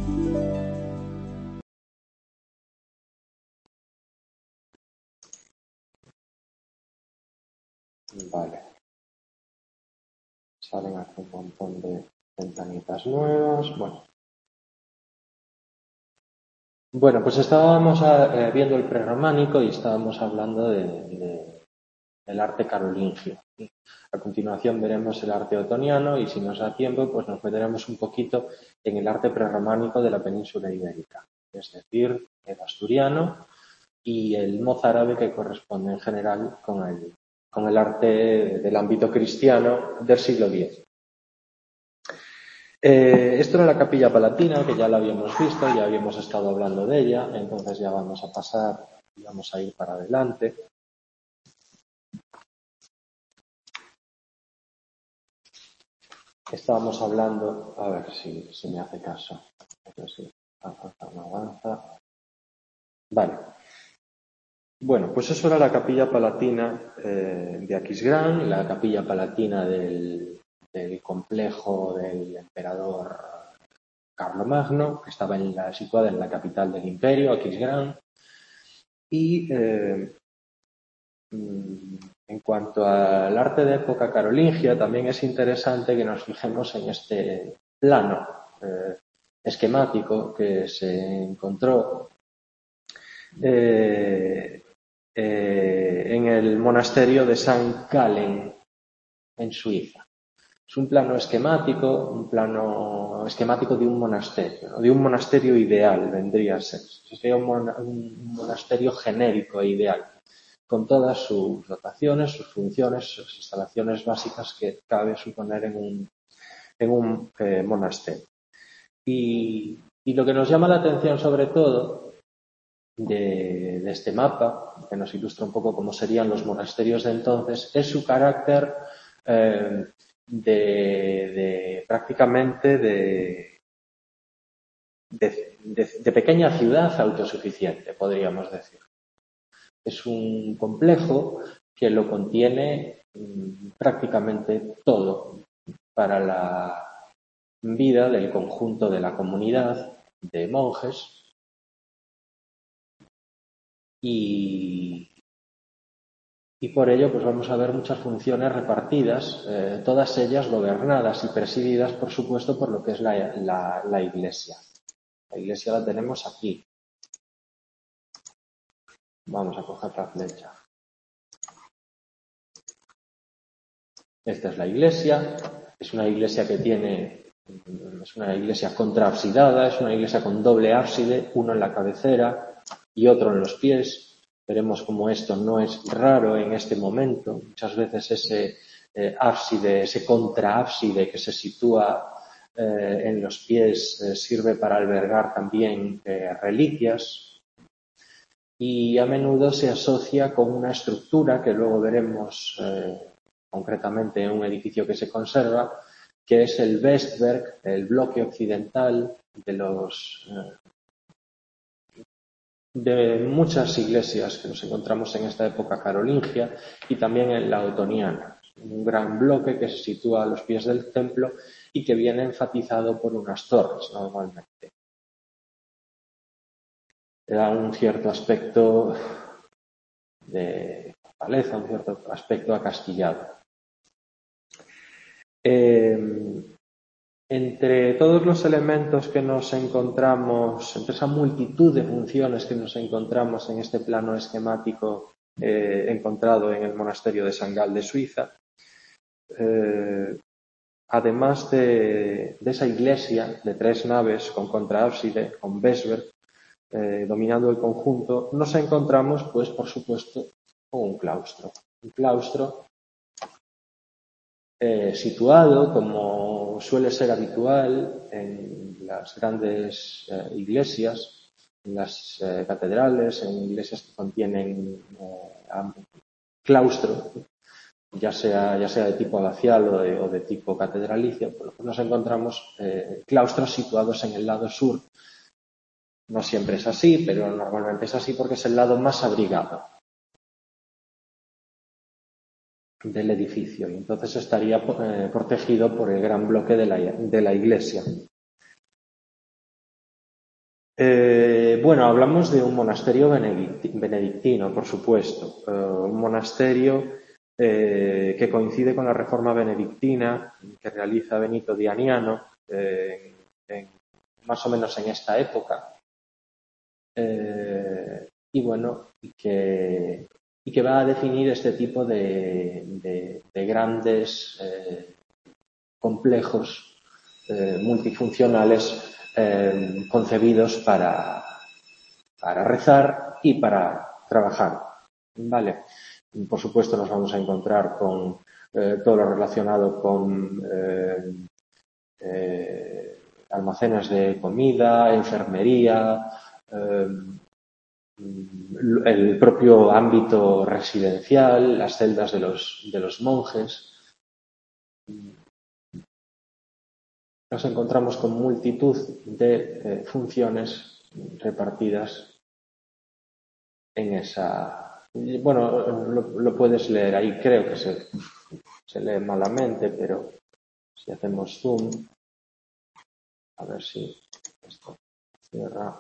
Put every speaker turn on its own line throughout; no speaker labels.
Vale. Salen aquí un montón de ventanitas nuevas. Bueno, pues estábamos viendo el prerrománico y estábamos hablando del arte carolingio. A continuación veremos el arte otoniano y si nos da tiempo, pues nos meteremos un poquito en el arte prerrománico de la península ibérica, es decir, el asturiano y el mozárabe que corresponde en general con el arte del ámbito cristiano del siglo X. Esto era la Capilla Palatina, que ya la habíamos visto, ya habíamos estado hablando de ella, entonces ya vamos a pasar, vamos a ir para adelante. Estábamos hablando, a ver si me hace caso. Sí, avanza. Vale. Bueno, pues eso era la Capilla Palatina de Aquisgrán, la Capilla Palatina del complejo del emperador Carlomagno, que estaba situada en la capital del imperio, Aquisgrán. Y en cuanto al arte de época carolingia, también es interesante que nos fijemos en este plano esquemático que se encontró en el monasterio de San Gallen, en Suiza. Es un plano esquemático de un monasterio, ¿no? De un monasterio ideal, vendría a ser. Sería un monasterio genérico e ideal, con todas sus dotaciones, sus funciones, sus instalaciones básicas que cabe suponer en un monasterio. Y lo que nos llama la atención sobre todo de este mapa, que nos ilustra un poco cómo serían los monasterios de entonces, es su carácter prácticamente de pequeña ciudad autosuficiente, podríamos decir. Es un complejo que lo contiene prácticamente todo para la vida del conjunto de la comunidad de monjes y por ello pues vamos a ver muchas funciones repartidas, todas ellas gobernadas y presididas, por supuesto, por lo que es la Iglesia. La Iglesia la tenemos aquí. Vamos a coger la flecha. Esta es la Iglesia. Es una iglesia es una iglesia contraabsidada, es una iglesia con doble ábside, uno en la cabecera y otro en los pies. Veremos cómo esto no es raro en este momento. Muchas veces ese ábside, ese contraábside que se sitúa en los pies sirve para albergar también reliquias y a menudo se asocia con una estructura que luego veremos concretamente en un edificio que se conserva, que es el Westberg, el bloque occidental de muchas iglesias que nos encontramos en esta época carolingia y también en la otoniana. Un gran bloque que se sitúa a los pies del templo y que viene enfatizado por unas torres normalmente. Da un cierto aspecto de fortaleza, un cierto aspecto acastillado. Entre todos los elementos que nos encontramos, entre esa multitud de funciones que nos encontramos en este plano esquemático encontrado en el monasterio de San Gall de Suiza, además de esa iglesia de 3 naves con contraábside, con Westberg, dominando el conjunto, nos encontramos, pues, por supuesto, con un claustro. Un claustro situado, como suele ser habitual en las grandes iglesias, en las catedrales, en iglesias que contienen claustro, ya sea de tipo abacial o de tipo catedralicio, pues nos encontramos claustros situados en el lado sur. No siempre es así, pero normalmente es así porque es el lado más abrigado del edificio y entonces estaría protegido por el gran bloque de la iglesia. Bueno, hablamos de un monasterio benedictino, por supuesto. Un monasterio que coincide con la reforma benedictina que realiza Benito de Aniano más o menos en esta época. Y bueno, y que va a definir este tipo de grandes complejos multifuncionales concebidos para rezar y para trabajar. ¿Vale? Por supuesto nos vamos a encontrar con todo lo relacionado con almacenes de comida, enfermería, el propio ámbito residencial, las celdas de los monjes. Nos encontramos con multitud de funciones repartidas en esa. Bueno, lo puedes leer ahí, creo que se lee malamente, pero si hacemos zoom, a ver si esto cierra.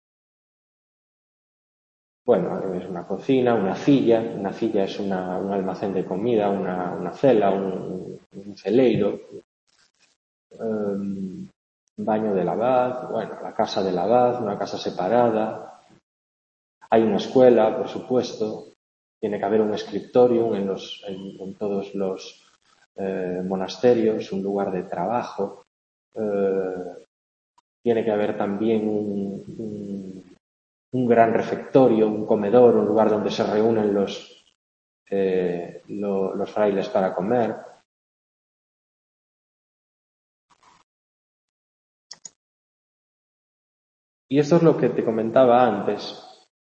Bueno, es una cocina, una cilla es un almacén de comida, una cela, un celeiro, baño del abad, bueno, la casa del abad, una casa separada. Hay una escuela, por supuesto. Tiene que haber un scriptorium en todos los monasterios, un lugar de trabajo. Tiene que haber también un gran refectorio, un comedor, un lugar donde se reúnen los frailes para comer. Y esto es lo que te comentaba antes.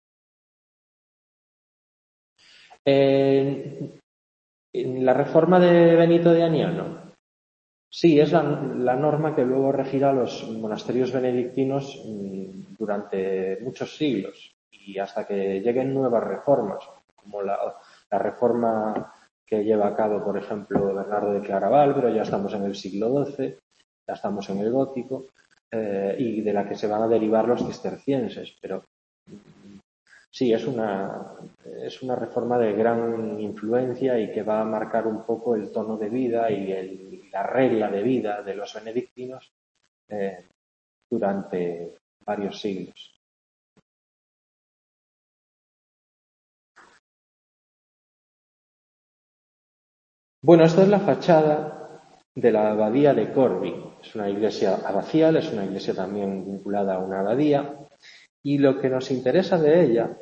En la reforma de Benito de Aniano, sí, es la norma que luego regirá los monasterios benedictinos durante muchos siglos y hasta que lleguen nuevas reformas, como la reforma que lleva a cabo, por ejemplo, Bernardo de Claraval, pero ya estamos en el siglo XII, ya estamos en el gótico, y de la que se van a derivar los cistercienses, pero sí, es una reforma de gran influencia y que va a marcar un poco el tono de vida y la regla de vida de los benedictinos durante varios siglos. Bueno, esta es la fachada de la abadía de Corbie. Es una iglesia abacial, es una iglesia también vinculada a una abadía. Y lo que nos interesa de ella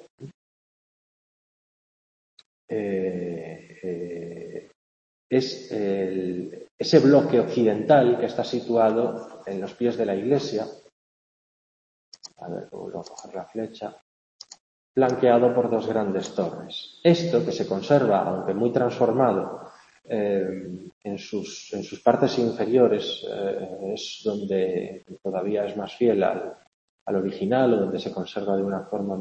es ese bloque occidental que está situado en los pies de la iglesia. A ver, vuelvo a coger la flecha. Flanqueado por dos grandes torres. Esto, que se conserva, aunque muy transformado, en sus partes inferiores, es donde todavía es más fiel al original o donde se conserva de una forma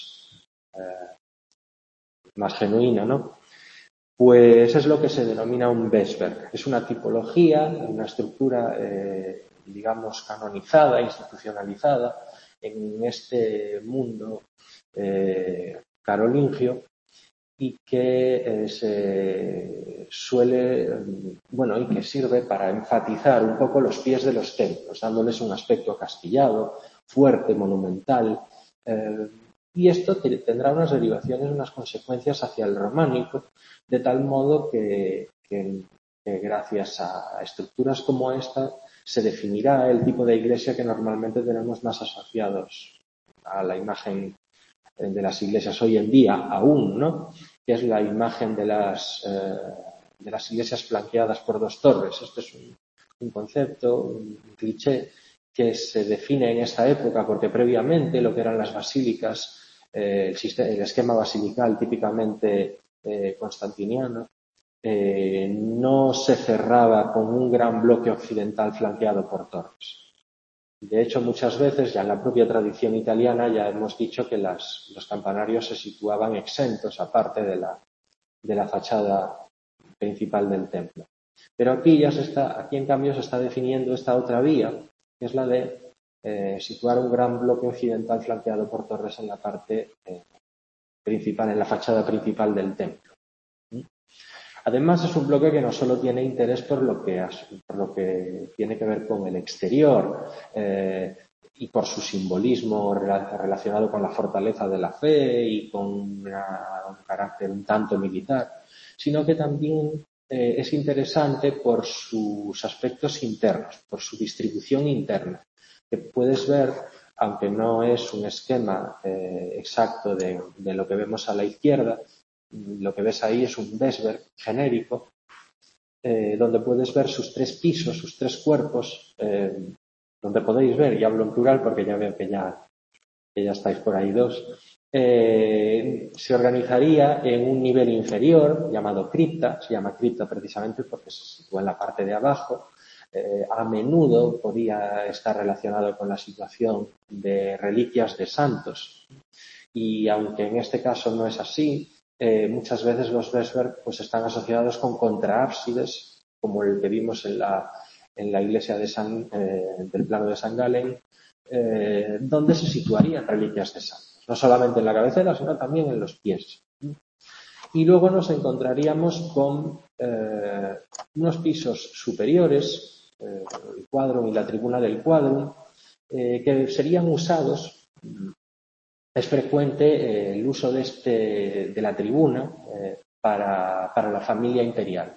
más genuina, ¿no? Pues es lo que se denomina un Vesper. Es una tipología, una estructura, digamos, canonizada, institucionalizada en este mundo carolingio y que se suele, bueno, y que sirve para enfatizar un poco los pies de los templos, dándoles un aspecto castillado, fuerte, monumental. Y esto tendrá unas derivaciones, unas consecuencias hacia el románico, de tal modo que gracias a estructuras como esta se definirá el tipo de iglesia que normalmente tenemos más asociados a la imagen de las iglesias hoy en día aún, ¿no? Que es la imagen de las iglesias flanqueadas por dos torres. Este es un concepto, un cliché que se define en esta época porque previamente lo que eran las basílicas, el esquema basilical típicamente constantiniano, no se cerraba con un gran bloque occidental flanqueado por torres. De hecho, muchas veces, ya en la propia tradición italiana, ya hemos dicho que los campanarios se situaban exentos, aparte de la fachada principal del templo. Pero aquí en cambio se está definiendo esta otra vía, que es la de situar un gran bloque occidental flanqueado por torres en la parte principal, en la fachada principal del templo. Además, es un bloque que no solo tiene interés por lo que tiene que ver con el exterior y por su simbolismo relacionado con la fortaleza de la fe y con un carácter un tanto militar, sino que también es interesante por sus aspectos internos, por su distribución interna, que puedes ver, aunque no es un esquema exacto de lo que vemos a la izquierda. Lo que ves ahí es un Besberg genérico, donde puedes ver sus tres pisos, sus tres cuerpos, donde podéis ver, y hablo en plural porque ya veo que ya estáis por ahí dos, se organizaría en un nivel inferior llamado cripta, se llama cripta precisamente porque se sitúa en la parte de abajo. A menudo podía estar relacionado con la situación de reliquias de santos, y aunque en este caso no es así, muchas veces los Vesberg pues están asociados con contraábsides, como el que vimos en la iglesia del plano de San Galen, donde se situarían reliquias de santos, no solamente en la cabecera, sino también en los pies. Y luego nos encontraríamos con unos pisos superiores, el quadrum y la tribuna del quadrum, que serían usados. Es frecuente el uso de la tribuna para la familia imperial.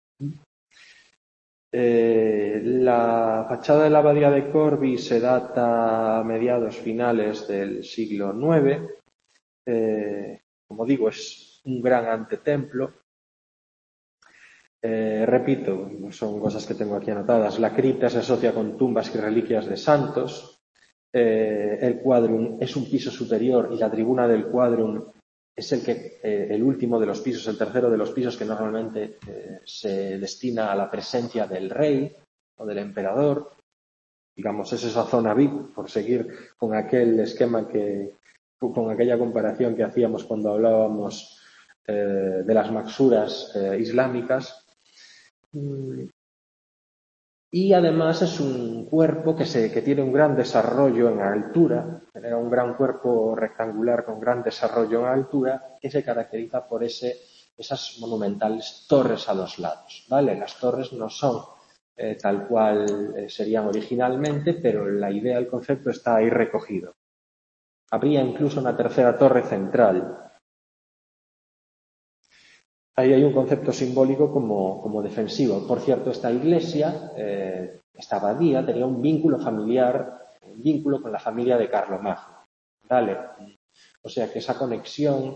La fachada de la abadía de Corbie se data a mediados finales del siglo IX. Como digo, es un gran antetemplo. Repito, son cosas que tengo aquí anotadas. La cripta se asocia con tumbas y reliquias de santos. El quadrum es un piso superior y la tribuna del quadrum es el último de los pisos, el tercero de los pisos que normalmente se destina a la presencia del rey o del emperador. Digamos, es esa zona VIP, por seguir con aquel esquema con aquella comparación que hacíamos cuando hablábamos de las maxuras islámicas. Y además es un cuerpo que tiene un gran desarrollo en altura, tiene un gran cuerpo rectangular con gran desarrollo en altura, que se caracteriza por esas monumentales torres a los lados, ¿vale? Las torres no son tal cual serían originalmente, pero la idea, el concepto está ahí recogido. Habría incluso una tercera torre central. Ahí hay un concepto simbólico como defensivo. Por cierto, esta iglesia, esta abadía, tenía un vínculo familiar, un vínculo con la familia de Carlomagno. ¿Vale? O sea que esa conexión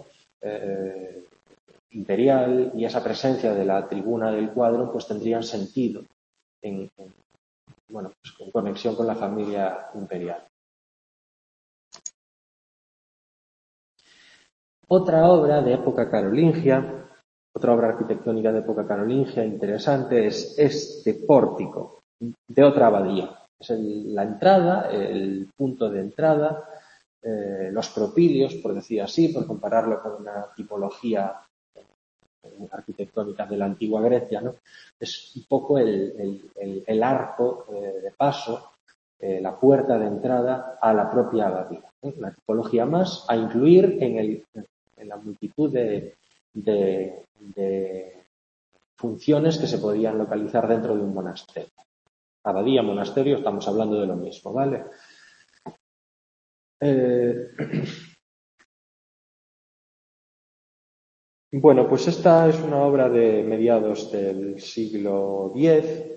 imperial y esa presencia de la tribuna del cuadro pues tendrían sentido pues en conexión con la familia imperial. Otra obra de época carolingia, otra obra arquitectónica de época carolingia interesante es este pórtico de otra abadía. Es la entrada, el punto de entrada, los propilios, por decir así, por compararlo con una tipología arquitectónica de la antigua Grecia, ¿no? Es un poco el arco de paso, la puerta de entrada a la propia abadía. Una tipología más a incluir en la multitud de funciones que se podían localizar dentro de un monasterio. Abadía, monasterio, estamos hablando de lo mismo, ¿vale? Bueno, pues esta es una obra de mediados del siglo X,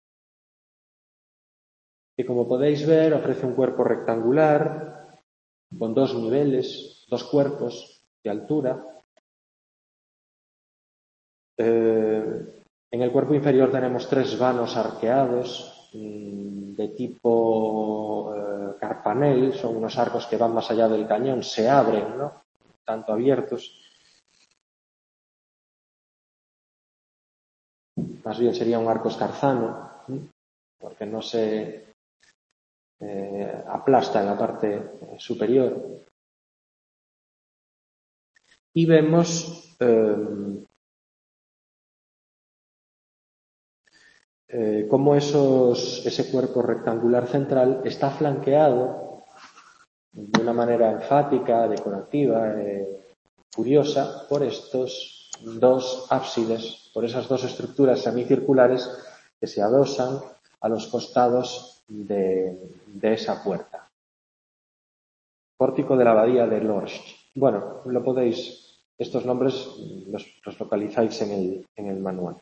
que como podéis ver ofrece un cuerpo rectangular con dos niveles, dos cuerpos de altura. En el cuerpo inferior tenemos tres vanos arqueados de tipo carpanel, son unos arcos que van más allá del cañón, se abren, ¿no? Tanto abiertos. Más bien sería un arco escarzano, porque no se aplasta en la parte superior. Y vemos cómo ese cuerpo rectangular central está flanqueado de una manera enfática, decorativa, curiosa, por estos dos ábsides, por esas dos estructuras semicirculares que se adosan a los costados de esa puerta. Pórtico de la abadía de Lorsch. Bueno, estos nombres los localizáis en el manual.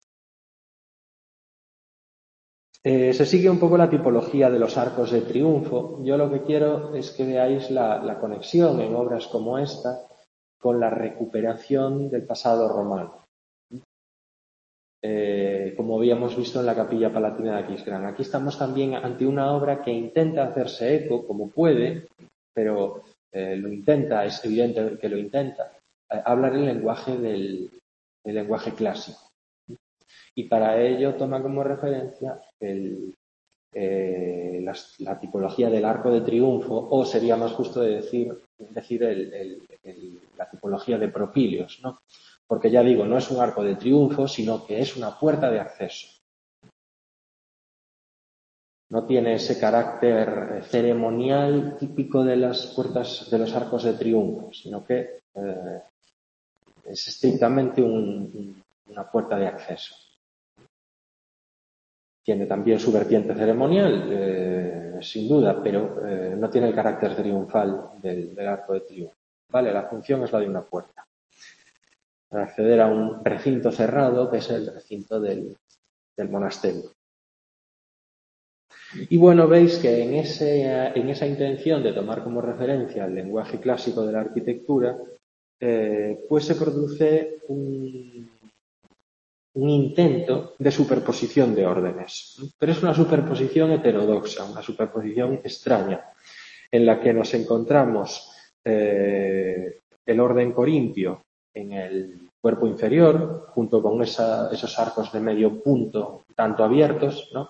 Se sigue un poco la tipología de los arcos de triunfo. Yo lo que quiero es que veáis la conexión en obras como esta con la recuperación del pasado romano. Como habíamos visto en la Capilla Palatina de Aquisgrán. Aquí estamos también ante una obra que intenta hacerse eco como puede, pero lo intenta, es evidente que lo intenta, hablar el lenguaje del lenguaje clásico. Y para ello toma como referencia la tipología del arco de triunfo, o sería más justo decir la tipología de propíleos, ¿no? Porque ya digo, no es un arco de triunfo, sino que es una puerta de acceso. No tiene ese carácter ceremonial típico de las puertas de los arcos de triunfo, sino que es estrictamente una puerta de acceso. Tiene también su vertiente ceremonial, sin duda, pero no tiene el carácter triunfal del arco de triunfo. ¿Vale? La función es la de una puerta. Para acceder a un recinto cerrado, que es el recinto del monasterio. Y bueno, veis que en esa intención de tomar como referencia el lenguaje clásico de la arquitectura, pues se produce un intento de superposición de órdenes. Pero es una superposición heterodoxa, una superposición extraña, en la que nos encontramos el orden corintio en el cuerpo inferior, junto con esos arcos de medio punto tanto abiertos, ¿no?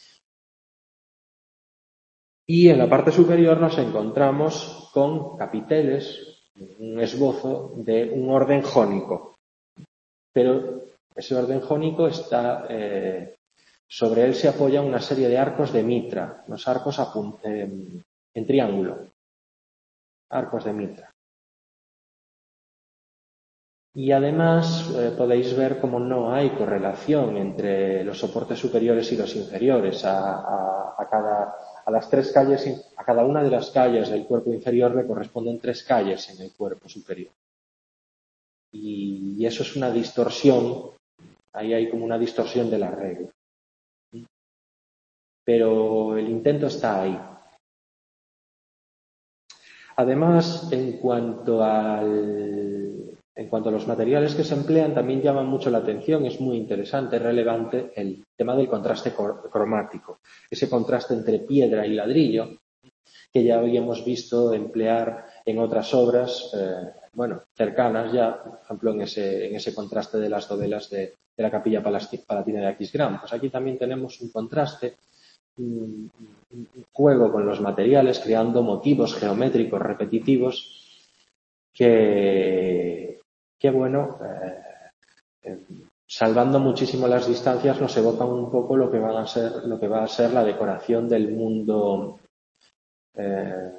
Y en la parte superior nos encontramos con capiteles, un esbozo de un orden jónico. Pero ese orden jónico está, sobre él se apoya una serie de arcos de mitra, los arcos en triángulo, arcos de mitra. Y además podéis ver cómo no hay correlación entre los soportes superiores y los inferiores. A las tres calles, a cada una de las calles del cuerpo inferior le corresponden 3 calles en el cuerpo superior. Y eso es una distorsión, ahí hay como una distorsión de la regla. Pero el intento está ahí. Además, en cuanto a los materiales que se emplean, también llama mucho la atención, es muy interesante, relevante el tema del contraste cromático, ese contraste entre piedra y ladrillo, que ya habíamos visto emplear en otras obras, cercanas ya, por ejemplo, en ese contraste de las dovelas de la Capilla Palatina de Aquisgrán. Pues aquí también tenemos un contraste, un juego con los materiales, creando motivos geométricos repetitivos que salvando muchísimo las distancias, nos evocan un poco lo que va a ser la decoración del mundo de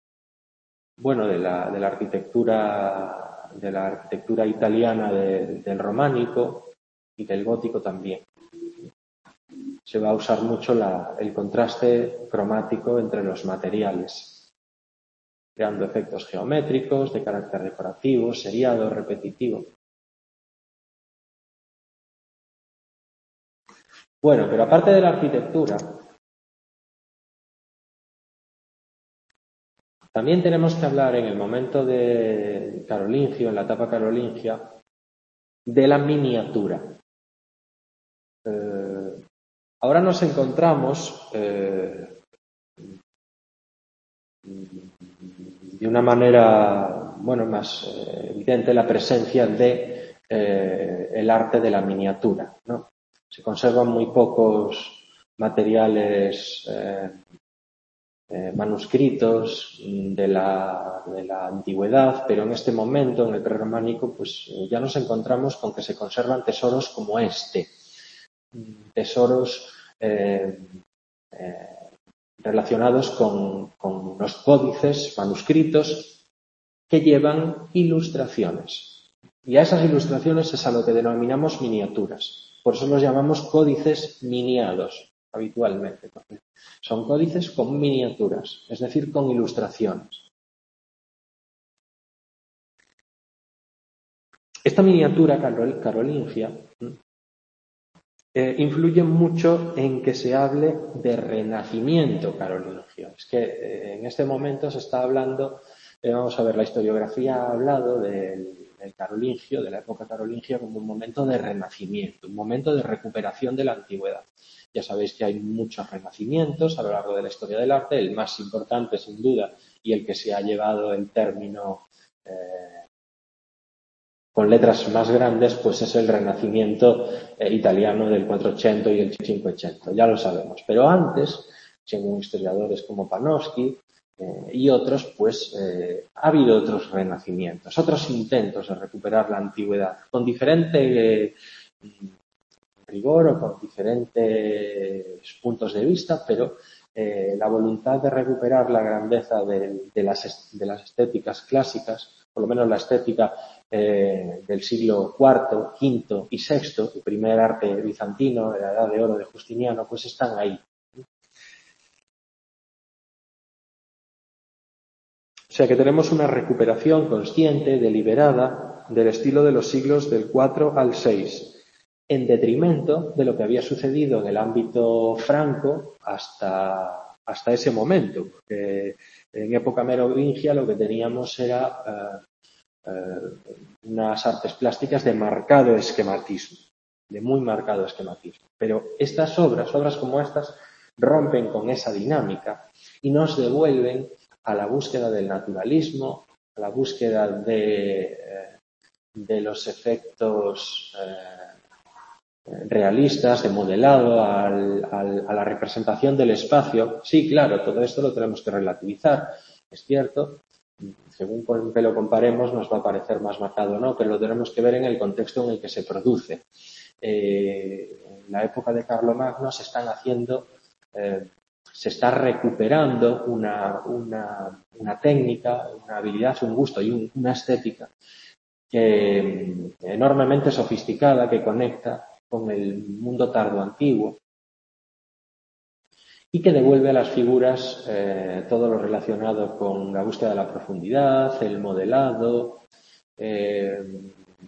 la arquitectura italiana del románico y del gótico también. Se va a usar mucho el contraste cromático entre los materiales, creando efectos geométricos de carácter decorativo, seriado, repetitivo. Bueno, pero aparte de la arquitectura, también tenemos que hablar en el momento de carolingio, en la etapa carolingia, de la miniatura. Ahora nos encontramos de una manera más evidente la presencia de el arte de la miniatura, ¿no? Se conservan muy pocos materiales manuscritos de la antigüedad, pero en este momento, en el prerrománico, pues ya nos encontramos con que se conservan tesoros como este. tesoros relacionados con los códices manuscritos que llevan ilustraciones. Y a esas ilustraciones es a lo que denominamos miniaturas. Por eso los llamamos códices miniados habitualmente. Son códices con miniaturas, es decir, con ilustraciones. Esta miniatura carolingia influye mucho en que se hable de renacimiento carolingio. Es que en este momento se está hablando, vamos a ver, la historiografía ha hablado del carolingio, de la época carolingia, como un momento de renacimiento, un momento de recuperación de la antigüedad. Ya sabéis que hay muchos renacimientos a lo largo de la historia del arte, el más importante sin duda y el que se ha llevado el término con letras más grandes, pues es el Renacimiento italiano del 480 y el 580, ya lo sabemos. Pero antes, según historiadores como Panofsky y otros, pues ha habido otros renacimientos, otros intentos de recuperar la antigüedad, con diferente rigor o con diferentes puntos de vista, pero la voluntad de recuperar la grandeza de las estéticas clásicas, por lo menos la estética del siglo IV, V y VI, el primer arte bizantino, la Edad de Oro de Justiniano, pues están ahí. O sea que tenemos una recuperación consciente, deliberada, del estilo de los siglos del IV al VI, en detrimento de lo que había sucedido en el ámbito franco hasta ese momento. Porque en época merovingia lo que teníamos era unas artes plásticas de marcado esquematismo, de muy marcado esquematismo. Pero estas obras como estas, rompen con esa dinámica y nos devuelven a la búsqueda del naturalismo, a la búsqueda de los efectos realistas, de modelado, a la representación del espacio. Sí, claro, todo esto lo tenemos que relativizar, es cierto. Según con que lo comparemos nos va a parecer más marcado o no, pero lo tenemos que ver en el contexto en el que se produce. En la época de Carlomagno se están haciendo, se está recuperando una técnica, una habilidad, un gusto y una estética enormemente sofisticada que conecta con el mundo tardo antiguo y que devuelve a las figuras todo lo relacionado con la búsqueda de la profundidad, el modelado, en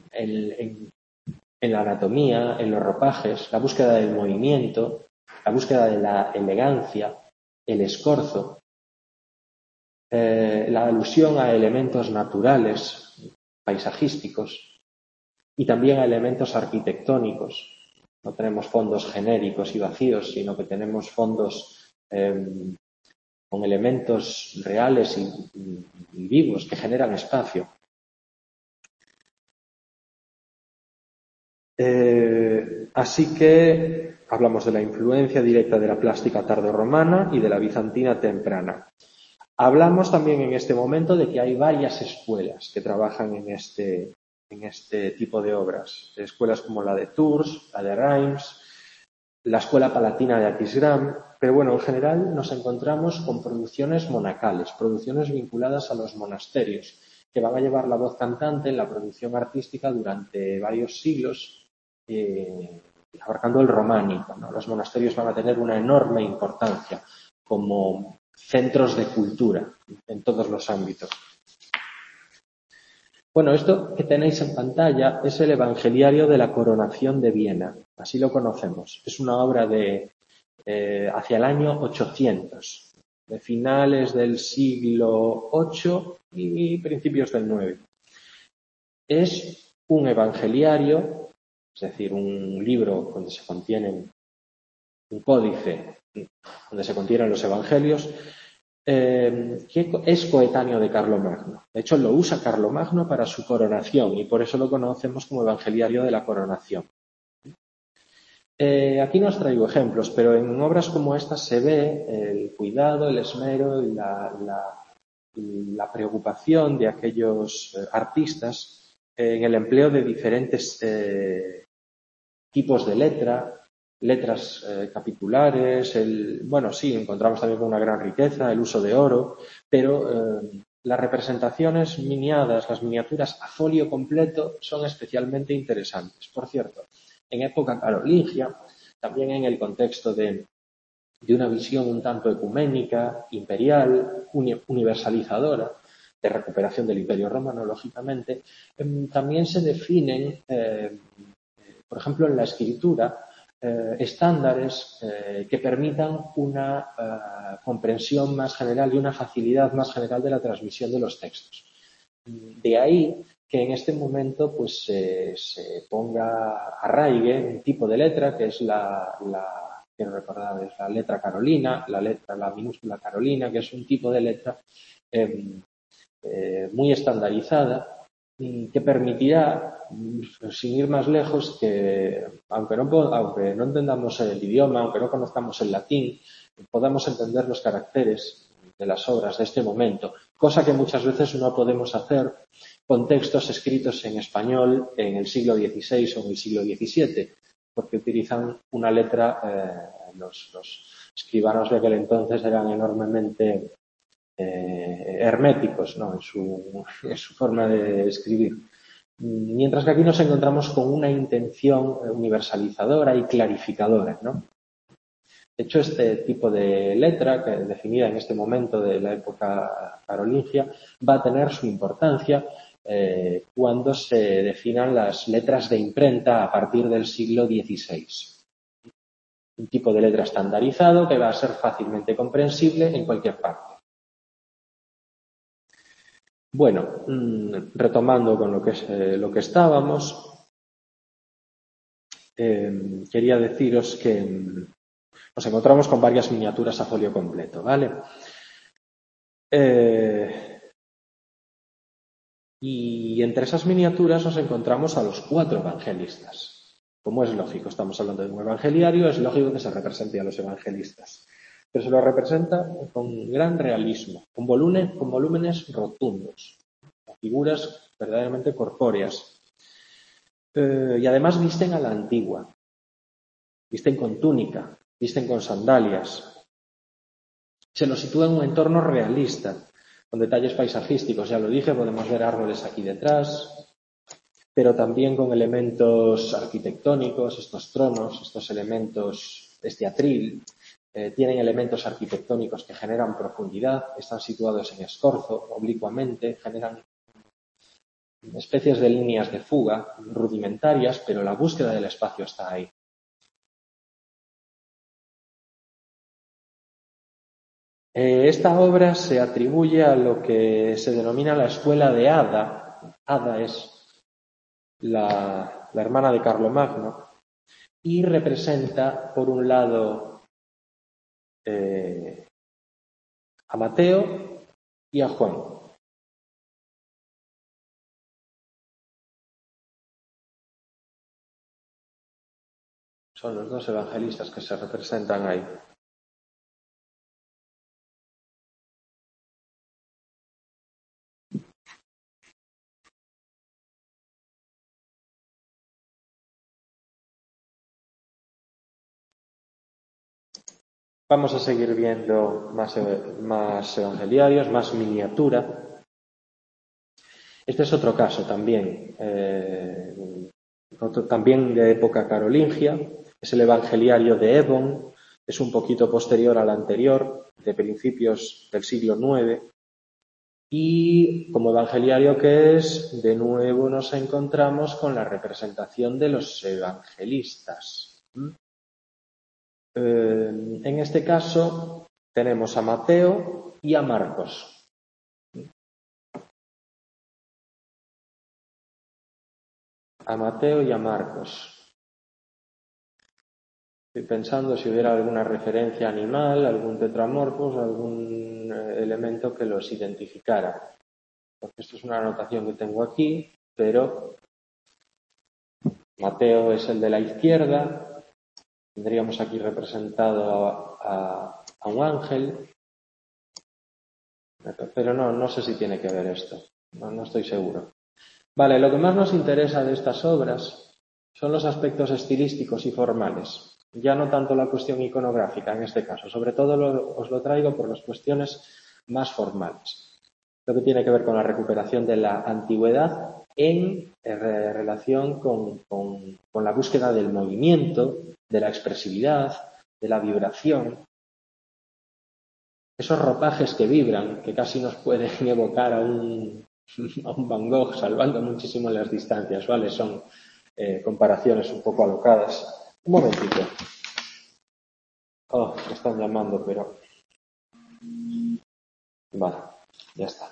la anatomía, en los ropajes, la búsqueda del movimiento, la búsqueda de la elegancia, el escorzo, la alusión a elementos naturales, paisajísticos y también a elementos arquitectónicos. No tenemos fondos genéricos y vacíos, sino que tenemos fondos con elementos reales y vivos que generan espacio. Así que hablamos de la influencia directa de la plástica tardorromana y de la bizantina temprana. Hablamos también en este momento de que hay varias escuelas que trabajan en este tipo de obras. Escuelas como la de Tours, la de Reims, la escuela palatina de Aquisgrán, pero bueno, en general nos encontramos con producciones monacales, producciones vinculadas a los monasterios, que van a llevar la voz cantante en la producción artística durante varios siglos, abarcando el románico, ¿no? Los monasterios van a tener una enorme importancia como centros de cultura en todos los ámbitos. Bueno, esto que tenéis en pantalla es el Evangeliario de la Coronación de Viena, así lo conocemos. Es una obra de hacia el año 800, de finales del siglo VIII y principios del IX. Es un evangeliario, es decir, un libro donde se contienen, un códice donde se contienen los evangelios, que es coetáneo de Carlomagno. De hecho, lo usa Carlomagno para su coronación y por eso lo conocemos como Evangeliario de la Coronación. Aquí no os traigo ejemplos, pero en obras como estas se ve el cuidado, el esmero y la preocupación de aquellos artistas en el empleo de diferentes tipos de letra, letras capitulares, sí, encontramos también con una gran riqueza el uso de oro, pero las representaciones miniadas, las miniaturas a folio completo son especialmente interesantes. Por cierto, en época carolingia, también en el contexto de una visión un tanto ecuménica, imperial, universalizadora, de recuperación del Imperio Romano, lógicamente, también se definen, por ejemplo, en la escritura, estándares que permitan una comprensión más general y una facilidad más general de la transmisión de los textos. De ahí que en este momento pues se ponga arraigue un tipo de letra que es quiero recordar, es la letra carolina, la minúscula carolina, que es un tipo de letra muy estandarizada y que permitirá, sin ir más lejos, que aunque no entendamos el idioma, aunque no conozcamos el latín, podamos entender los caracteres de las obras de este momento, cosa que muchas veces no podemos hacer con textos escritos en español en el siglo XVI o en el siglo XVII, porque utilizan una letra, los escribanos de aquel entonces eran enormemente herméticos, ¿no?, en su forma de escribir. Mientras que aquí nos encontramos con una intención universalizadora y clarificadora, ¿no? De hecho, este tipo de letra, que definida en este momento de la época carolingia, va a tener su importancia cuando se definan las letras de imprenta a partir del siglo XVI. Un tipo de letra estandarizado que va a ser fácilmente comprensible en cualquier parte. Bueno, retomando con lo que estábamos, quería deciros que nos encontramos con varias miniaturas a folio completo, ¿vale? Y entre esas miniaturas nos encontramos a los 4 evangelistas. Como es lógico, estamos hablando de un evangeliario, es lógico que se represente a los evangelistas. Pero se lo representa con gran realismo, con volúmenes rotundos, figuras verdaderamente corpóreas. Y además visten a la antigua, visten con túnica, visten con sandalias. Se los sitúa en un entorno realista, con detalles paisajísticos, ya lo dije, podemos ver árboles aquí detrás, pero también con elementos arquitectónicos, estos tronos, estos elementos, este atril, tienen elementos arquitectónicos que generan profundidad, están situados en escorzo, oblicuamente, generan especies de líneas de fuga rudimentarias, pero la búsqueda del espacio está ahí. Esta obra se atribuye a lo que se denomina la escuela de Ada. Ada es la hermana de Carlomagno y representa, por un lado, a Mateo y a Juan. Son los 2 evangelistas que se representan ahí. Vamos a seguir viendo más evangeliarios, más miniatura. Este es otro caso también, también de época carolingia. Es el evangeliario de Ebon, es un poquito posterior al anterior, de principios del siglo IX. Y como evangeliario que es, de nuevo nos encontramos con la representación de los evangelistas. En este caso tenemos a Mateo y a Marcos. A Mateo y a Marcos. Estoy pensando si hubiera alguna referencia animal, algún tetramorfos, algún elemento que los identificara. Porque esto es una anotación que tengo aquí, pero Mateo es el de la izquierda. Tendríamos aquí representado a un ángel, pero no sé si tiene que ver esto, no estoy seguro. Vale, lo que más nos interesa de estas obras son los aspectos estilísticos y formales. Ya no tanto la cuestión iconográfica en este caso, sobre todo os lo traigo por las cuestiones más formales. Lo que tiene que ver con la recuperación de la antigüedad en relación con la búsqueda del movimiento, de la expresividad, de la vibración. Esos ropajes que vibran, que casi nos pueden evocar a un Van Gogh, salvando muchísimo las distancias, ¿vale? Son comparaciones un poco alocadas. Un momentito. Oh, me están llamando, pero... Vale, ya está.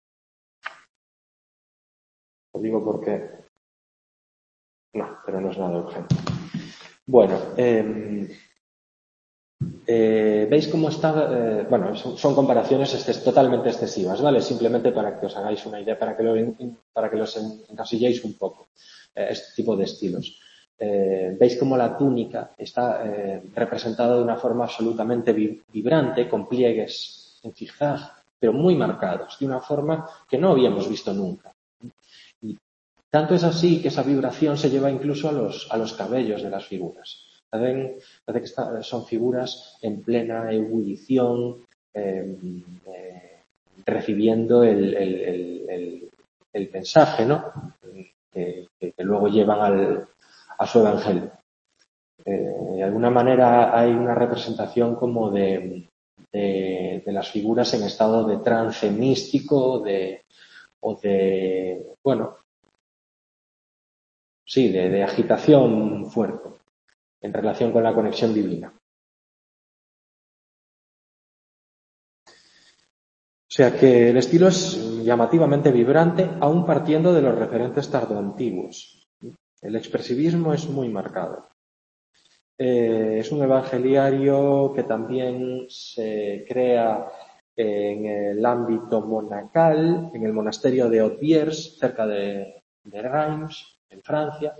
Lo digo porque... No, pero no es nada urgente. Bueno, ¿veis cómo está? Bueno, son comparaciones totalmente excesivas, ¿vale? Simplemente para que os hagáis una idea, para que los encasilléis un poco, este tipo de estilos. ¿Veis cómo la túnica está representada de una forma absolutamente vibrante, con pliegues en zigzag, pero muy marcados, de una forma que no habíamos visto nunca? Y tanto es así que esa vibración se lleva incluso a los cabellos de las figuras. Parece que son figuras en plena ebullición, recibiendo el mensaje, ¿no? Que luego llevan a su evangelio. De alguna manera hay una representación como de las figuras en estado de trance místico o de bueno, sí, de agitación fuerte en relación con la conexión divina. O sea que el estilo es llamativamente vibrante, aún partiendo de los referentes tardoantiguos. El expresivismo es muy marcado. Es un evangeliario que también se crea en el ámbito monacal, en el monasterio de Haute-Viers, cerca de Reims, en Francia.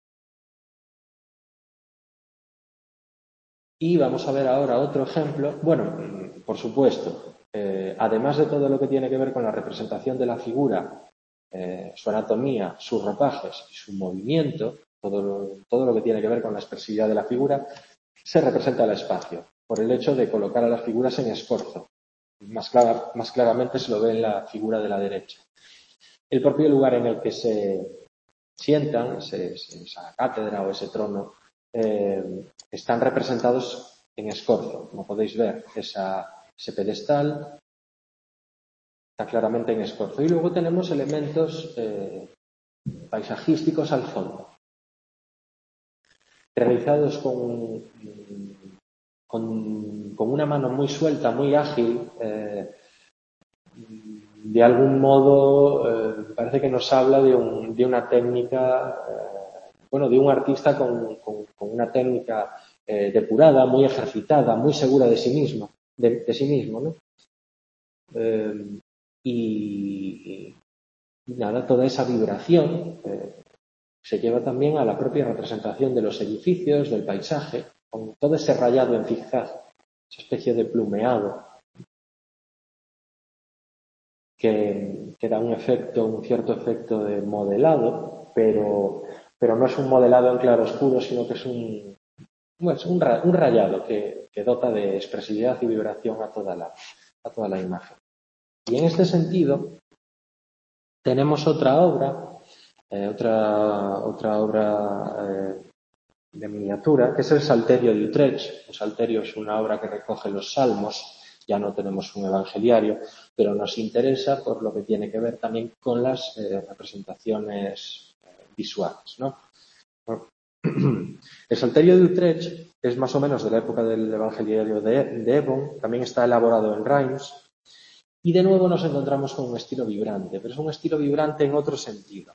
Y vamos a ver ahora otro ejemplo. Bueno, por supuesto, además de todo lo que tiene que ver con la representación de la figura, su anatomía, sus ropajes y su movimiento, todo lo que tiene que ver con la expresividad de la figura, se representa el espacio, por el hecho de colocar a las figuras en escorzo. Más claramente se lo ve en la figura de la derecha. El propio lugar en el que se sientan, esa cátedra o ese trono, están representados en escorzo, como podéis ver. Ese pedestal está claramente en escorzo. Y luego tenemos elementos paisajísticos al fondo, realizados con una mano muy suelta, muy ágil. De algún modo parece que nos habla de una técnica, de un artista con una técnica depurada, muy ejercitada, muy segura de sí mismo, ¿no? Y nada, toda esa vibración se lleva también a la propia representación de los edificios, del paisaje, con todo ese rayado en zigzag, esa especie de plumeado que da un cierto efecto de modelado, pero no es un modelado en claroscuro, sino que es un rayado que dota de expresividad y vibración a toda la imagen. Y en este sentido tenemos otra obra de miniatura, que es el Salterio de Utrecht. El Salterio es una obra que recoge los salmos. Ya no tenemos un evangeliario, pero nos interesa por lo que tiene que ver también con las representaciones visuales, ¿no? El Salterio de Utrecht es más o menos de la época del evangeliario de Ebon, también está elaborado en Reims, y de nuevo nos encontramos con un estilo vibrante, pero es un estilo vibrante en otro sentido.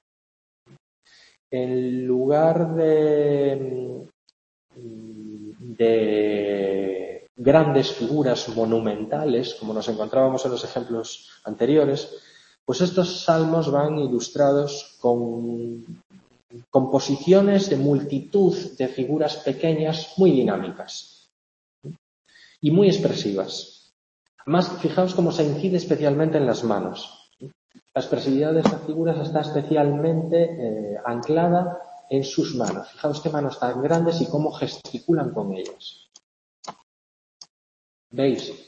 En lugar de grandes figuras monumentales, como nos encontrábamos en los ejemplos anteriores, pues estos salmos van ilustrados con composiciones de multitud de figuras pequeñas muy dinámicas y muy expresivas. Además, fijaos cómo se incide especialmente en las manos. La expresividad de estas figuras está especialmente anclada en sus manos. Fijaos qué manos tan grandes y cómo gesticulan con ellas. ¿Veis?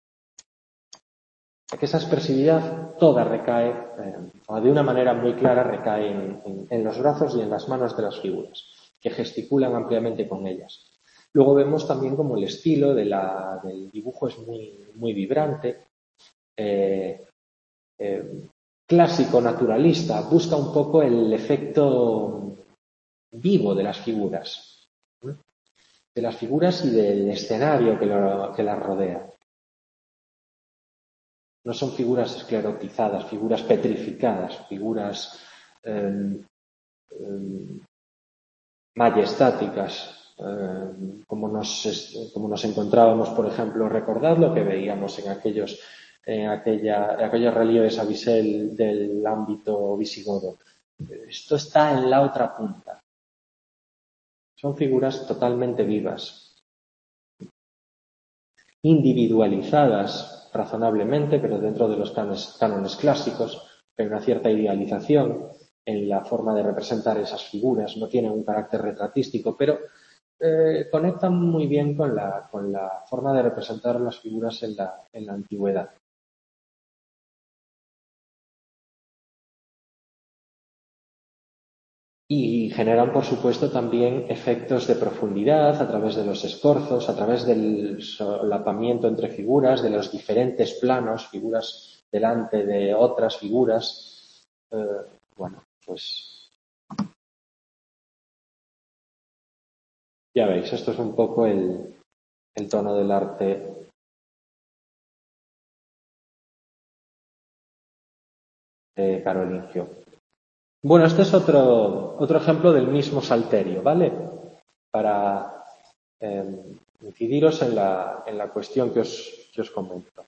Que esa expresividad toda recae, o de una manera muy clara recae en los brazos y en las manos de las figuras, que gesticulan ampliamente con ellas. Luego vemos también como el estilo del dibujo es muy vibrante, clásico, naturalista, busca un poco el efecto vivo de las figuras, y del escenario que las rodea. No son figuras esclerotizadas, figuras petrificadas, figuras majestáticas, como nos encontrábamos, por ejemplo, recordad lo que veíamos en aquellos relieves a bisel del ámbito visigodo. Esto está en la otra punta. Son figuras totalmente vivas, individualizadas razonablemente, pero dentro de los cánones clásicos, hay una cierta idealización en la forma de representar esas figuras, no tienen un carácter retratístico, pero conectan muy bien con la forma de representar las figuras en la antigüedad. Y generan, por supuesto, también efectos de profundidad a través de los escorzos, a través del solapamiento entre figuras, de los diferentes planos, figuras delante de otras figuras. Bueno, pues ya veis, esto es un poco el tono del arte carolingio. Bueno, este es otro ejemplo del mismo salterio, ¿vale? Para incidiros en la cuestión que os comento.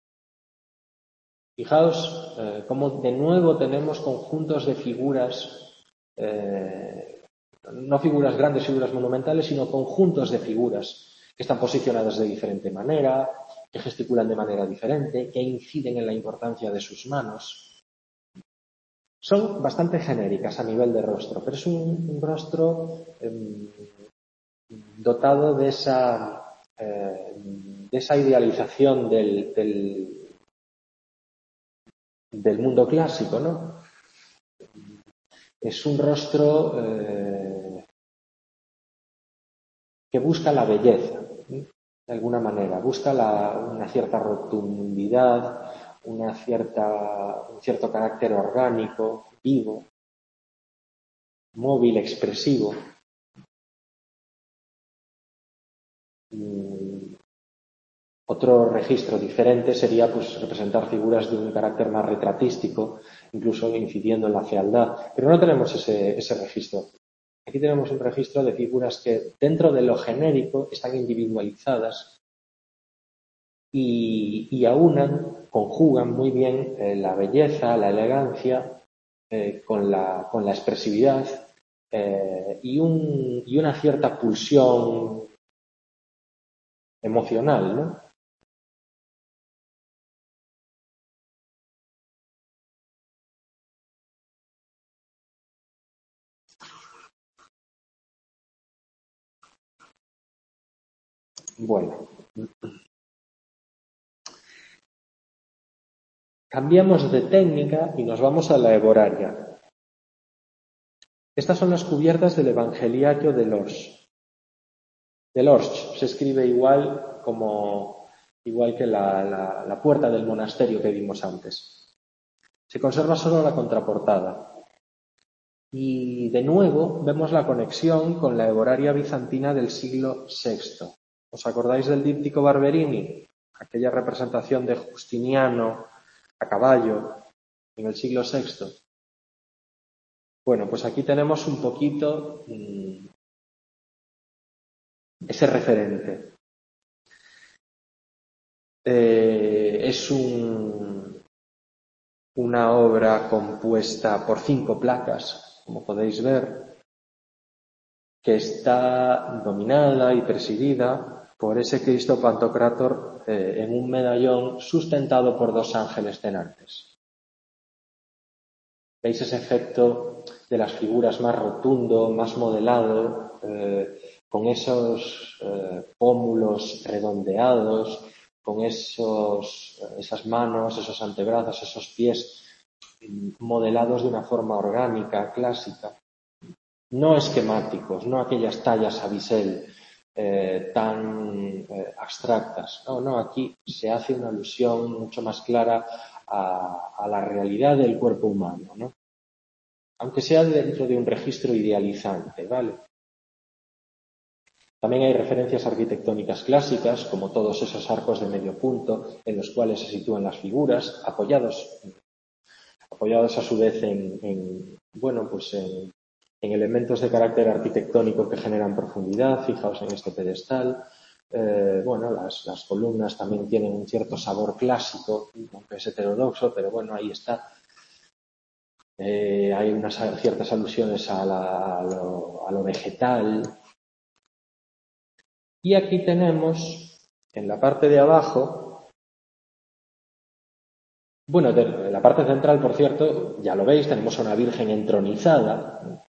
Fijaos cómo de nuevo tenemos conjuntos de figuras, no figuras grandes, figuras monumentales, sino conjuntos de figuras que están posicionadas de diferente manera, que gesticulan de manera diferente, que inciden en la importancia de sus manos. Son bastante genéricas a nivel de rostro, pero es un rostro dotado de esa idealización del mundo clásico, ¿no? Es un rostro que busca la belleza, de alguna manera, busca una cierta rotundidad, un cierto carácter orgánico, vivo, móvil, expresivo. Otro registro diferente sería pues representar figuras de un carácter más retratístico, incluso incidiendo en la fealdad. Pero no tenemos ese registro. Aquí tenemos un registro de figuras que dentro de lo genérico están individualizadas y aunan, conjugan muy bien la belleza, la elegancia con la expresividad y una cierta pulsión emocional, ¿no? Bueno, cambiamos de técnica y nos vamos a la Heboraria. Estas son las cubiertas del Evangeliario de Lorsch. De Lorsch se escribe igual que la puerta del monasterio que vimos antes. Se conserva solo la contraportada. Y de nuevo vemos la conexión con la Heboraria bizantina del siglo VI. ¿Os acordáis del díptico Barberini? Aquella representación de Justiniano a caballo en el siglo VI. Bueno, pues aquí tenemos un poquito ese referente. Es una obra compuesta por 5 placas, como podéis ver, que está dominada y presidida por ese Cristo Pantocrátor en un medallón sustentado por 2 ángeles cenantes. ¿Veis ese efecto de las figuras más rotundo, más modelado, con esos pómulos redondeados, con esas manos, esos antebrazos, esos pies modelados de una forma orgánica, clásica, no esquemáticos, no aquellas tallas a bisel tan abstractas. No, aquí se hace una alusión mucho más clara a la realidad del cuerpo humano, ¿no? Aunque sea dentro de un registro idealizante, ¿vale? También hay referencias arquitectónicas clásicas, como todos esos arcos de medio punto en los cuales se sitúan las figuras, apoyados a su vez en elementos de carácter arquitectónico que generan profundidad. Fijaos en este pedestal. Las columnas también tienen un cierto sabor clásico, aunque es heterodoxo, pero bueno, ahí está. Hay unas ciertas alusiones a lo vegetal. Y aquí tenemos, en la parte de abajo, en la parte central, por cierto, ya lo veis, tenemos a una Virgen entronizada.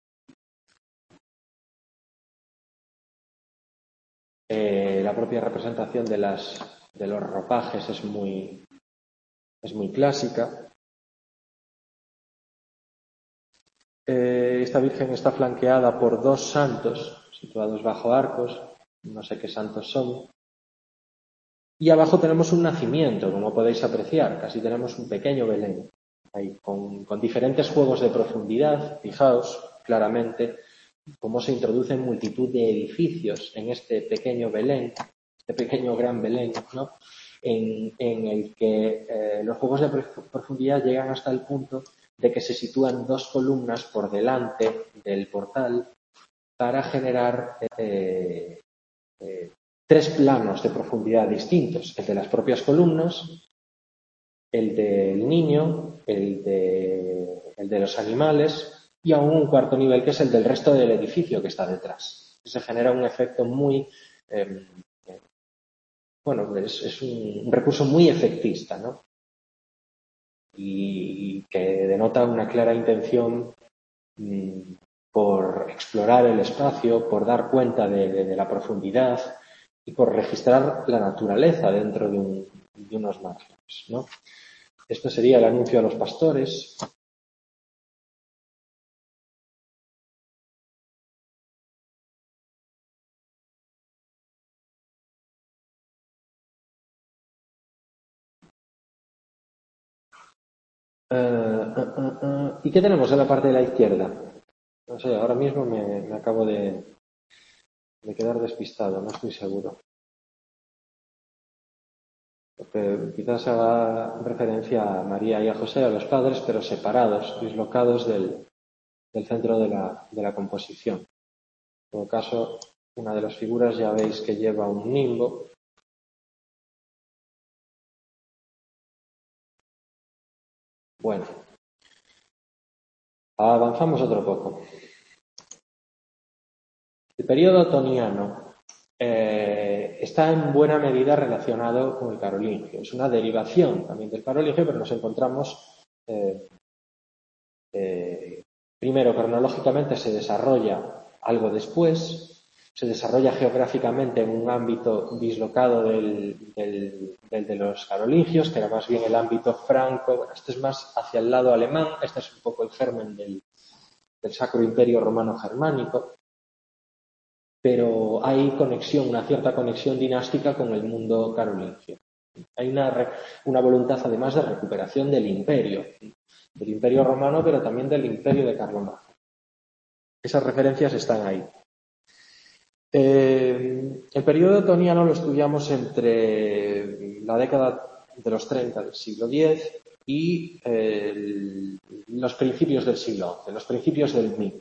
La propia representación de los ropajes es muy clásica. Esta Virgen está flanqueada por dos santos situados bajo arcos, no sé qué santos son. Y abajo tenemos un nacimiento, como podéis apreciar, casi tenemos un pequeño Belén, ahí, con diferentes juegos de profundidad. Fijaos claramente cómo se introducen multitud de edificios en este pequeño Belén, este pequeño gran Belén, ¿no? En el que los juegos de profundidad llegan hasta el punto de que se sitúan dos columnas por delante del portal para generar tres planos de profundidad distintos: el de las propias columnas, el del niño, el de los animales, y aún un cuarto nivel que es el del resto del edificio que está detrás. Se genera un efecto muy es un recurso muy efectista, ¿no? Y que denota una clara intención por explorar el espacio, por dar cuenta de la profundidad y por registrar la naturaleza dentro de unos márgenes, ¿no? Esto sería el anuncio a los pastores. ¿Y qué tenemos en la parte de la izquierda? No sé, ahora mismo me acabo de quedar despistado, no estoy seguro. Porque quizás haga referencia a María y a José, a los padres, pero separados, dislocados del centro de la composición. En todo caso, una de las figuras ya veis que lleva un nimbo. Bueno, avanzamos otro poco. El periodo otoniano está en buena medida relacionado con el carolingio. Es una derivación también del carolingio, pero nos encontramos primero, cronológicamente se desarrolla algo después, se desarrolla geográficamente en un ámbito dislocado del de los carolingios, que era más bien el ámbito franco. Bueno, este es más hacia el lado alemán, este es un poco el germen del Sacro Imperio Romano Germánico, pero hay una cierta conexión dinástica con el mundo carolingio. Hay una voluntad además de recuperación del imperio romano, pero también del imperio de Carlomagno. Esas referencias están ahí. El periodo otoniano lo estudiamos entre la década de los 30 del siglo X y los principios del siglo XI, los principios del MIM.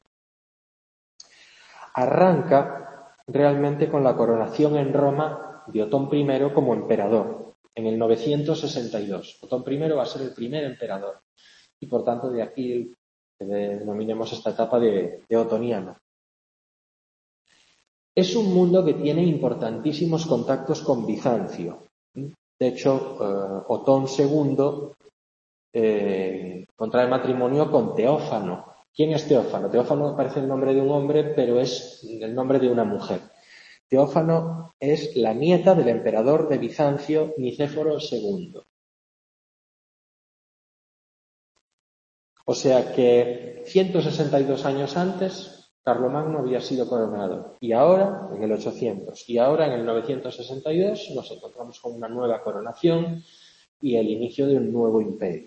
Arranca realmente con la coronación en Roma de Otón I como emperador, en el 962. Otón I va a ser el primer emperador y, por tanto, de aquí denominemos esta etapa de otoniano. Es un mundo que tiene importantísimos contactos con Bizancio. De hecho, Otón II contrae matrimonio con Teófano, ¿Quién es Teófano? Teófano parece el nombre de un hombre, pero es el nombre de una mujer. Teófano es la nieta del emperador de Bizancio, Nicéforo II. O sea que 162 años antes, Carlomagno había sido coronado. Y ahora, en el 800, y ahora en el 962, nos encontramos con una nueva coronación y el inicio de un nuevo imperio.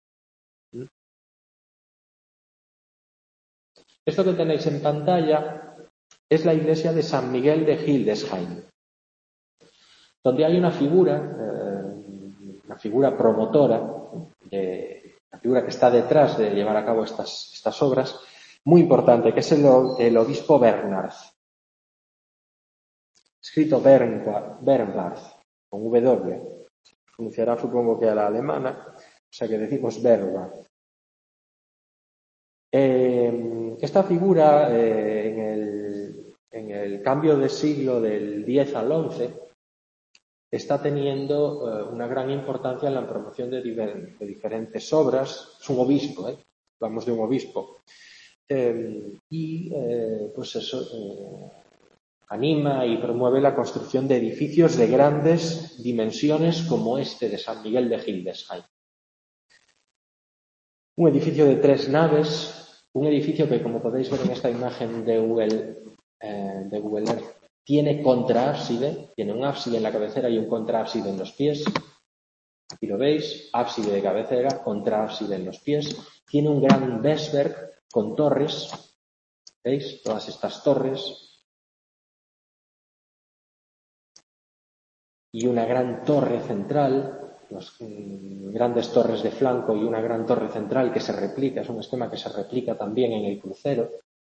Esto que tenéis en pantalla es la iglesia de San Miguel de Hildesheim, donde hay una figura promotora, la figura que está detrás de llevar a cabo estas obras, muy importante, que es el obispo Bernhard. Escrito Bernhard, con W. Pronunciará, supongo que a la alemana, o sea que decimos Bernhard. Esta figura, en el cambio de siglo del X al XI, está teniendo una gran importancia en la promoción de diferentes obras. Es un obispo, hablamos de un obispo. Pues eso, anima y promueve la construcción de edificios de grandes dimensiones como este de San Miguel de Hildesheim. Un edificio de 3 naves, un edificio que, como podéis ver en esta imagen de Google Earth, tiene contraábside, tiene un ábside en la cabecera y un contraábside en los pies. Aquí lo veis, ábside de cabecera, contraábside en los pies. Tiene un gran Westberg con torres, ¿veis? Todas estas torres. Y una gran torre central, grandes torres de flanco y una gran torre central que se replica, es un esquema que se replica también en el crucero.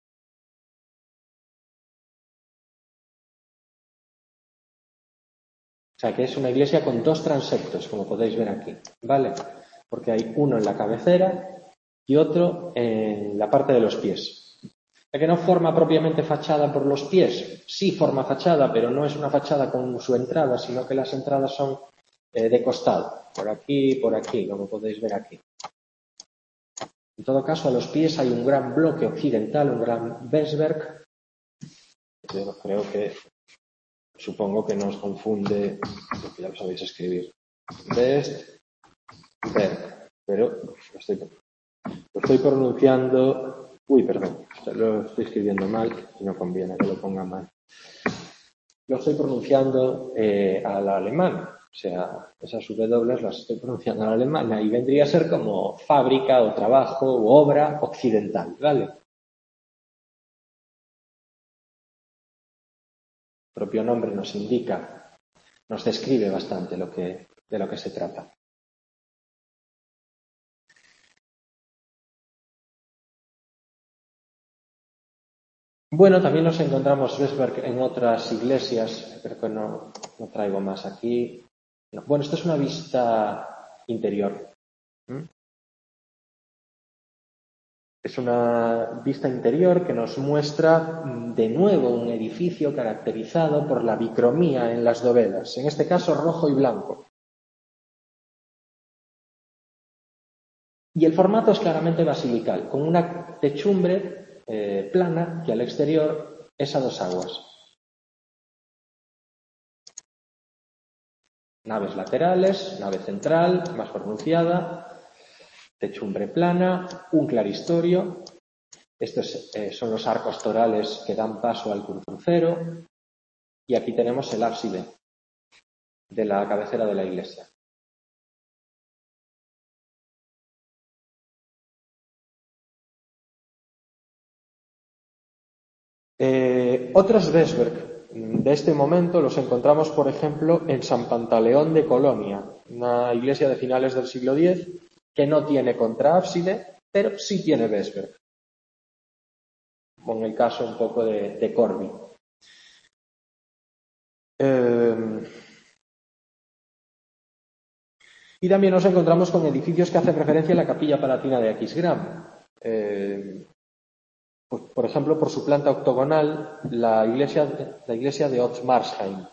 O sea que es una iglesia con 2 transeptos, como podéis ver aquí, ¿vale? Porque hay uno en la cabecera y otro en la parte de los pies. O sea que no forma propiamente fachada por los pies, sí forma fachada, pero no es una fachada con su entrada, sino que las entradas son de costado, por aquí, como podéis ver aquí. En todo caso, a los pies hay un gran bloque occidental, un gran Westberg. Yo creo que, supongo que no os confunde, porque ya lo sabéis escribir, Westberg, pero lo estoy pronunciando, lo estoy escribiendo mal y no conviene que lo ponga mal. Lo estoy pronunciando a la alemana. O sea, esas W las estoy pronunciando a la alemana y vendría a ser como fábrica o trabajo o obra occidental, ¿vale? El propio nombre nos indica, nos describe bastante de lo que se trata. Bueno, también nos encontramos Westberg en otras iglesias, creo que no traigo más aquí. No. Bueno, esto es una vista interior. Es una vista interior que nos muestra de nuevo un edificio caracterizado por la bicromía en las dovelas, en este caso rojo y blanco. Y el formato es claramente basilical, con una techumbre plana que al exterior es a 2 aguas. Naves laterales, nave central, más pronunciada, techumbre plana, un claristorio. Estos son los arcos torales que dan paso al crucero. Y aquí tenemos el ábside de la cabecera de la iglesia. Otros Westberg de este momento los encontramos, por ejemplo, en San Pantaleón de Colonia, una iglesia de finales del siglo X que no tiene contraábside, pero sí tiene Westberg, como en el caso un poco de Corby. Y también nos encontramos con edificios que hacen referencia a la Capilla Palatina de Aquisgrán. Por ejemplo, por su planta octogonal, la iglesia de Ottmarsheim.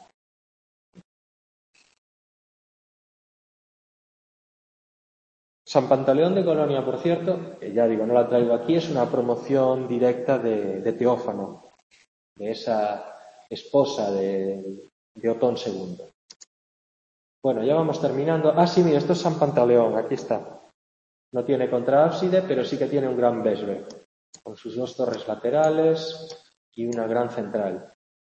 San Pantaleón de Colonia, por cierto, que ya digo, no la traigo aquí, es una promoción directa de Teófano, de esa esposa de Otón II. Bueno, ya vamos terminando. Ah, sí, mira, esto es San Pantaleón, aquí está. No tiene contraábside, pero sí que tiene un gran vesve, con sus dos torres laterales y una gran central.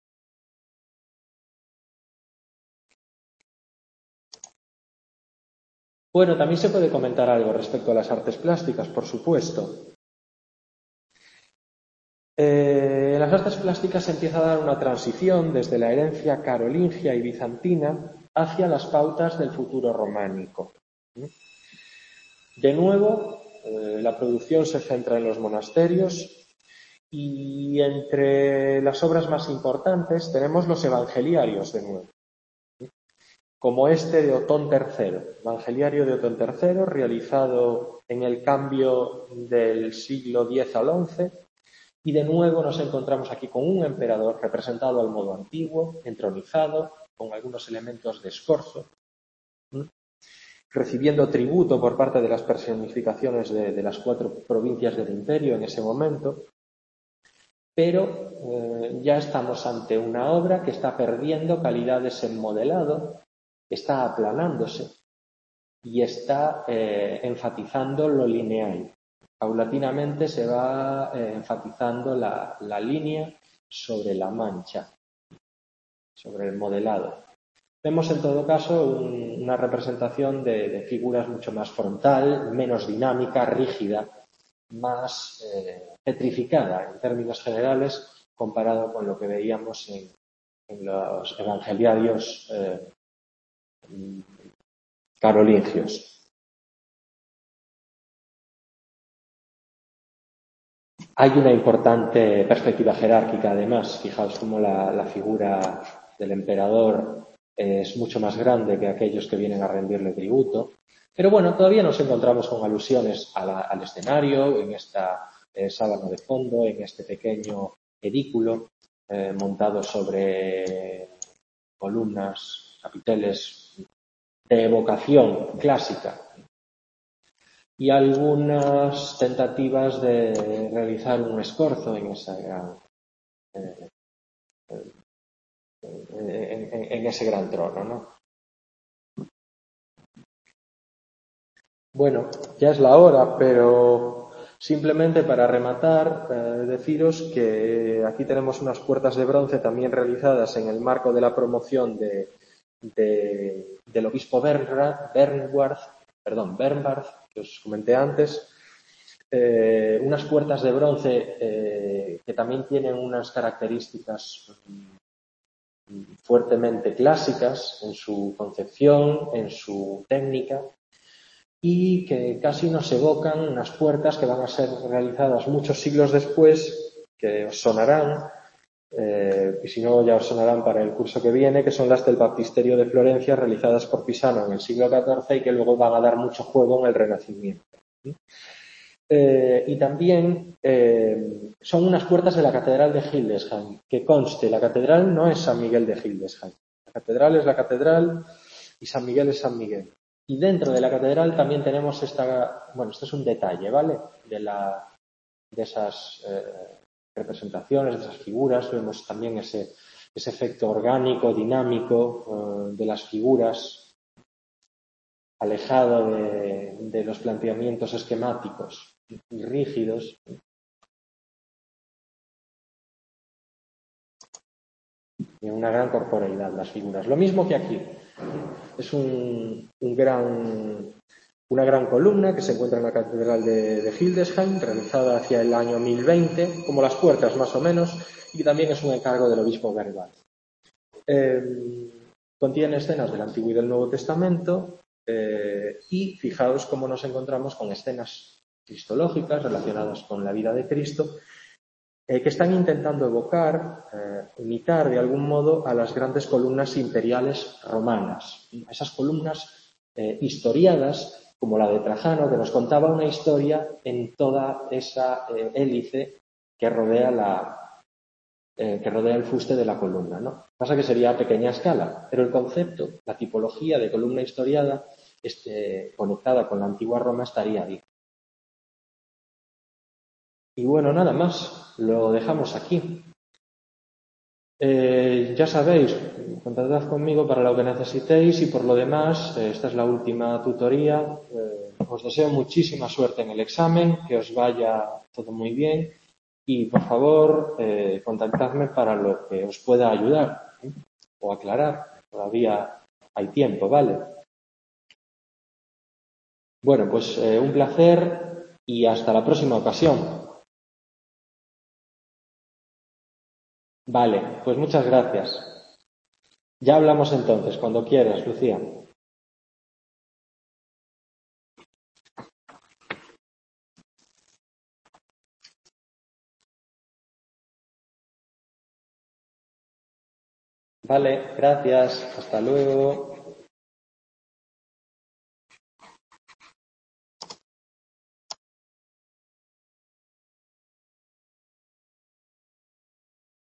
Bueno, también se puede comentar algo respecto a las artes plásticas, por supuesto. En las artes plásticas se empieza a dar una transición desde la herencia carolingia y bizantina hacia las pautas del futuro románico. De nuevo, la producción se centra en los monasterios y entre las obras más importantes tenemos los evangeliarios de nuevo, como este de Otón III, Evangeliario de Otón III, realizado en el cambio del siglo X al XI, y de nuevo nos encontramos aquí con un emperador representado al modo antiguo, entronizado, con algunos elementos de escorzo, recibiendo tributo por parte de las personificaciones de las 4 provincias del imperio en ese momento, pero ya estamos ante una obra que está perdiendo calidades en modelado, está aplanándose y está enfatizando lo lineal. Paulatinamente se va enfatizando la línea sobre la mancha, sobre el modelado. Vemos en todo caso una representación de figuras mucho más frontal, menos dinámica, rígida, más petrificada en términos generales comparado con lo que veíamos en los evangeliarios carolingios. Hay una importante perspectiva jerárquica, además. Fijaos cómo la figura del emperador es mucho más grande que aquellos que vienen a rendirle tributo. Pero bueno, todavía nos encontramos con alusiones al escenario, en esta sábana de fondo, en este pequeño edículo montado sobre columnas, capiteles de evocación clásica, y algunas tentativas de realizar un escorzo en ese gran trono, ¿no? Bueno, ya es la hora, pero simplemente para rematar, deciros que aquí tenemos unas puertas de bronce también realizadas en el marco de la promoción del obispo Bernhard, que os comenté antes. Unas puertas de bronce que también tienen unas características fuertemente clásicas en su concepción, en su técnica, y que casi nos evocan unas puertas que van a ser realizadas muchos siglos después, que os sonarán, y si no ya os sonarán para el curso que viene, que son las del Baptisterio de Florencia, realizadas por Pisano en el siglo XIV y que luego van a dar mucho juego en el Renacimiento. Y también son unas puertas de la Catedral de Hildesheim. Que conste, la catedral no es San Miguel de Hildesheim. La catedral es la catedral y San Miguel es San Miguel. Y dentro de la catedral también tenemos esto es un detalle, ¿vale? De esas representaciones, de esas figuras. Vemos también ese efecto orgánico, dinámico de las figuras, alejado de los planteamientos esquemáticos y rígidos. Y una gran corporeidad las figuras. Lo mismo que aquí. Es una gran columna que se encuentra en la Catedral de Hildesheim, realizada hacia el año 1020, como las puertas más o menos, y también es un encargo del obispo Bernhard. Contiene escenas del Antiguo y del Nuevo Testamento, y fijaos cómo nos encontramos con escenas cristológicas relacionadas con la vida de Cristo, que están intentando evocar, imitar de algún modo a las grandes columnas imperiales romanas. Esas columnas historiadas, como la de Trajano, que nos contaba una historia en toda esa hélice que rodea el fuste de la columna, ¿no? Pasa que sería a pequeña escala, pero el concepto, la tipología de columna historiada, conectada con la antigua Roma estaría bien. Y bueno, nada más, lo dejamos aquí. Ya sabéis, contactad conmigo para lo que necesitéis y por lo demás, esta es la última tutoría. Os deseo muchísima suerte en el examen, que os vaya todo muy bien y por favor contactadme para lo que os pueda ayudar o aclarar. Todavía hay tiempo, ¿vale? Bueno, pues un placer y hasta la próxima ocasión. Vale, pues muchas gracias. Ya hablamos entonces, cuando quieras, Lucía. Vale, gracias. Hasta luego.